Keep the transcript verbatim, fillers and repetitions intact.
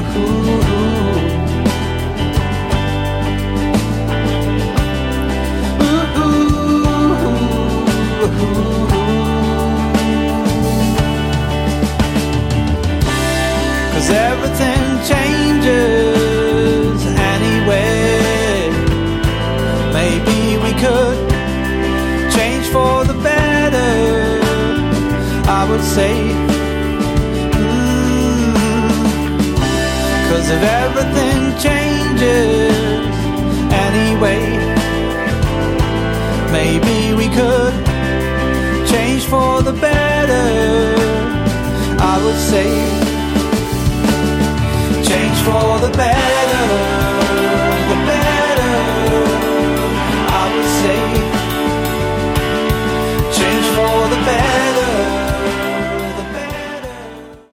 Cause everything changes anyway. Maybe we could change for the better, I would say. Cause if everything changes anyway, maybe we could change for the better, I would say. Change for the better, the better, I would say.